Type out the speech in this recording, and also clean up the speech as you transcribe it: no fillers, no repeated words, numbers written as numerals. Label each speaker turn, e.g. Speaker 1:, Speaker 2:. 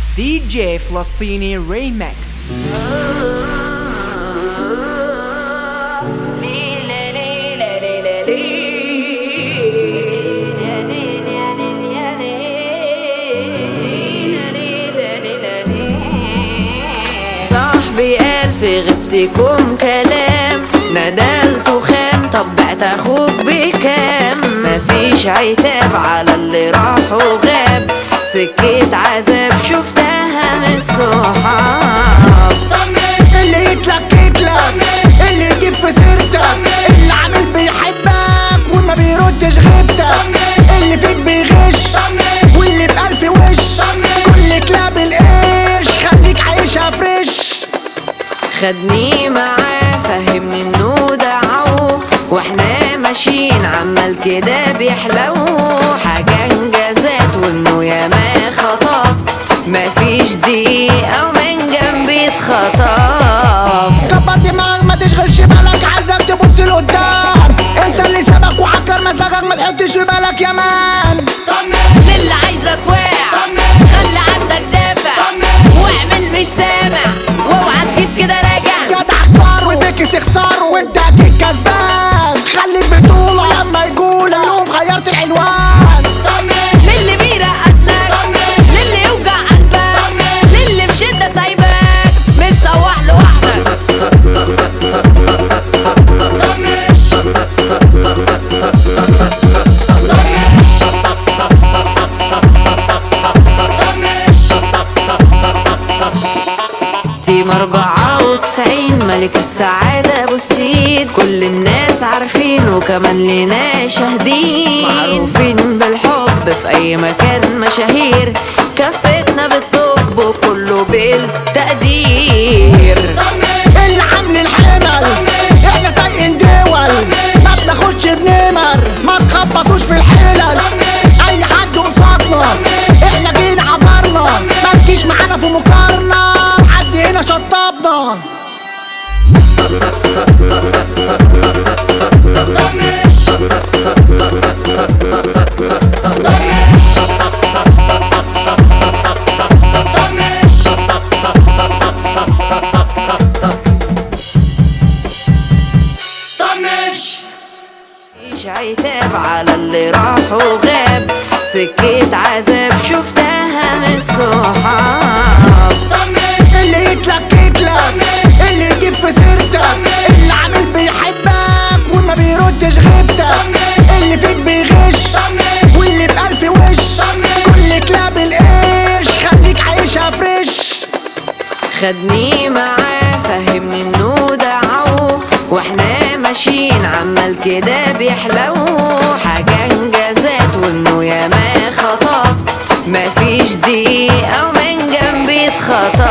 Speaker 1: دي جي فلسطيني ريمكس.
Speaker 2: صاحبي قال في غيبتكم كلام، ندلت وخام، طب بعت اخوك بكام؟ مفيش عتاب على اللي راح وغاب، سكة عذاب شفتها من الصحاب.
Speaker 3: اللي يتلك اللي يجيب في سيرتك، اللي عامل بيحبك وما بيردش غيبتك، اللي فيك بيغش واللي بألف وش، كل كلاب القش خليك عايشها فريش.
Speaker 2: خدني معاه فهمني انه دعوه، واحنا ماشيين عمال كده بيحلو، حاجة انجازات وانه ياما خطف، مفيش دقيقة ومن جنبي اتخطف.
Speaker 3: كبر دماغك ما تشغلش بالك، عايزك تبص لقدام، انسى اللي سابك وعكر مزاجك، ما تحطش في بالك يا مان.
Speaker 2: للي عايزك واقع خلي عندك دافع، واعمل مش سامع واوعى تجيب كده راجع.
Speaker 3: جدع اختار وتكس اخسار وانت اكيد كسبان، خليك بطولة لما يقول اليوم غيرت العنوان.
Speaker 2: للي بيرقدلك، للي يوجع قلبك، للي في شدة سايبك متسوح لوحدك. تيم 94 ملك السعادة أبو السيد، كل الناس عارفين وكمان لنا شاهدين، معروفين بالحب في أي مكان مشاهير، كفتنا بالطب وكله بالتقدير.
Speaker 3: اللي عامل الحمل احنا سايقين دول، ما بناخدش بنمر، ما تخبطوش في الحلل، اي حد قصادنا احنا جينا عبرنا، ما تجيش معانا في مقارنة، حد هنا شطبنا.
Speaker 2: مفيش عتاب على اللي راح وغاب، سكة عذاب شفتها من الصحاب.
Speaker 3: اللي يتلك اللي يجيب في سيرتك، اللي عامل بيحبك وما بيردش غيبتك، اللي فيك بيغش واللي بألف وش، كل كلاب القش خليك عايشها فريش.
Speaker 2: خدني معاه فهمني انه دعوه، واحنا ماشيين عمال كده بيحلو، حاجة انجازات وانه ياما خطف، مفيش دقيقة ومن جنبي اتخطف.